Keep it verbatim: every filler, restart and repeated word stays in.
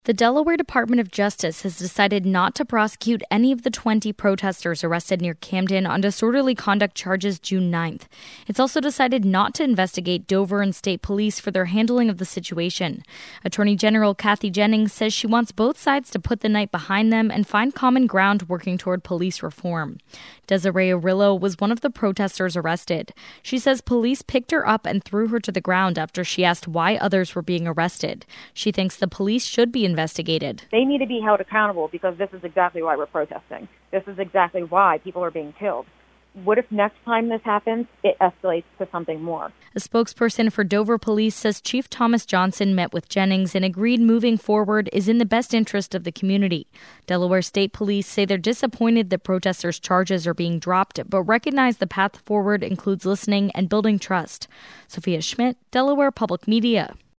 The Delaware Department of Justice has decided not to prosecute any of the twenty protesters arrested near Camden on disorderly conduct charges June ninth. It's also decided not to investigate Dover and state police for their handling of the situation. Attorney General Kathy Jennings says she wants both sides to put the night behind them and find common ground working toward police reform. Desiree Arillo was one of the protesters arrested. She says police picked her up and threw her to the ground after she asked why others were being arrested. She thinks the police should be investigated. They need to be held accountable because this is exactly why we're protesting. This is exactly why people are being killed. What if next time this happens, it escalates to something more? A spokesperson for Dover Police says Chief Thomas Johnson met with Jennings and agreed moving forward is in the best interest of the community. Delaware State Police say they're disappointed that protesters' charges are being dropped, but recognize the path forward includes listening and building trust. Sophia Schmidt, Delaware Public Media.